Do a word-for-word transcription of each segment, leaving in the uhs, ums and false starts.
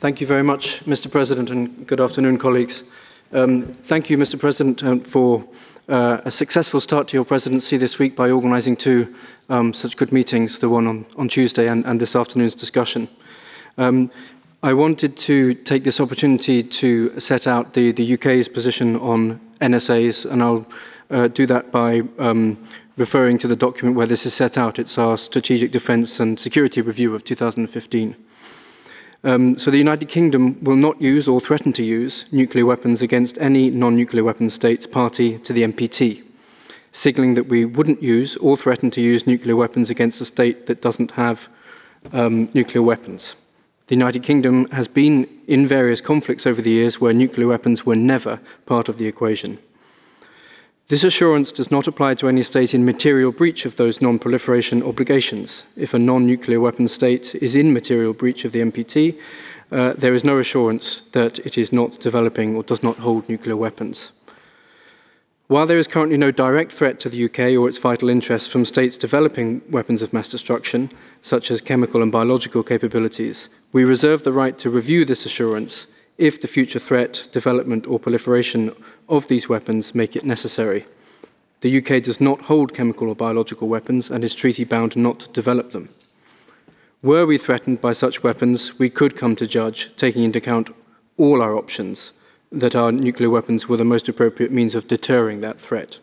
Thank you very much, Mister President, and good afternoon, colleagues. Um, thank you, Mister President, um, for uh, a successful start to your presidency this week by organising two um, such good meetings, the one on, on Tuesday and, and this afternoon's discussion. Um, I wanted to take this opportunity to set out the, the U K's position on N S As, and I'll uh, do that by um, referring to the document where this is set out. It's our Strategic Defence and Security Review of two thousand fifteen. Um, so the United Kingdom will not use or threaten to use nuclear weapons against any non-nuclear weapons states party to the N P T, signalling that we wouldn't use or threaten to use nuclear weapons against a state that doesn't have um, nuclear weapons. The United Kingdom has been in various conflicts over the years where nuclear weapons were never part of the equation. This assurance does not apply to any state in material breach of those non-proliferation obligations. If a non-nuclear weapon state is in material breach of the N P T, uh, there is no assurance that it is not developing or does not hold nuclear weapons. While there is currently no direct threat to the U K or its vital interests from states developing weapons of mass destruction, such as chemical and biological capabilities, we reserve the right to review this assurance if the future threat, development or proliferation of these weapons make it necessary. The U K does not hold chemical or biological weapons and is treaty-bound not to develop them. Were we threatened by such weapons, we could come to judge, taking into account all our options, that our nuclear weapons were the most appropriate means of deterring that threat.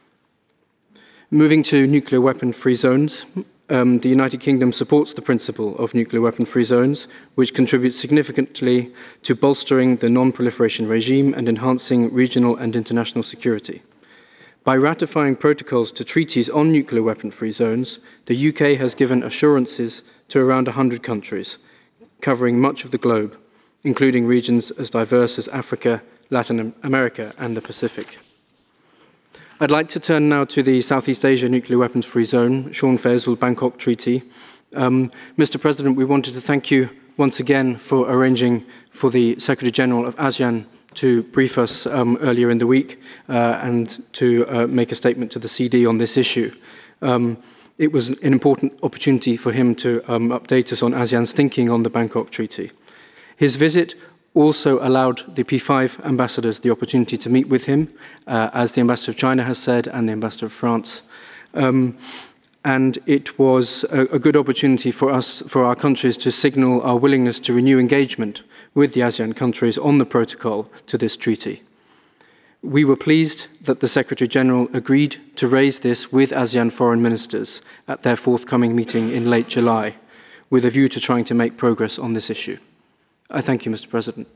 Moving to nuclear weapon-free zones, Um, the United Kingdom supports the principle of nuclear weapon-free zones, which contributes significantly to bolstering the non-proliferation regime and enhancing regional and international security. By ratifying protocols to treaties on nuclear weapon-free zones, the U K has given assurances to around one hundred countries, covering much of the globe, including regions as diverse as Africa, Latin America, and the Pacific. I'd like to turn now to the Southeast Asia Nuclear Weapons-Free Zone, Sean Faisal Bangkok Treaty. Um, Mister President, we wanted to thank you once again for arranging for the Secretary-General of ASEAN to brief us um, earlier in the week uh, and to uh, make a statement to the C D on this issue. Um, it was an important opportunity for him to um, update us on ASEAN's thinking on the Bangkok Treaty. His visit also allowed the P five ambassadors the opportunity to meet with him, uh, as the Ambassador of China has said, and the Ambassador of France. Um, and it was a, a good opportunity for us, for our countries, to signal our willingness to renew engagement with the ASEAN countries on the protocol to this treaty. We were pleased that the Secretary-General agreed to raise this with ASEAN foreign ministers at their forthcoming meeting in late July, with a view to trying to make progress on this issue. I thank you, Mister President.